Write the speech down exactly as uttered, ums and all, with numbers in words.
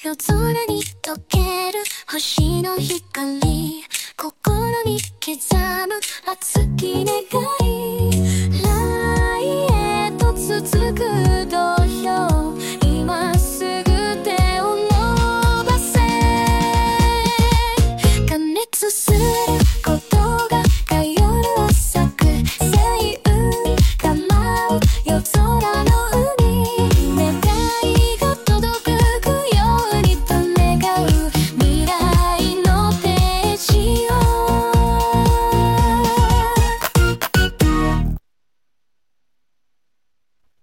夜空に溶ける星の光、心に刻む熱き願い。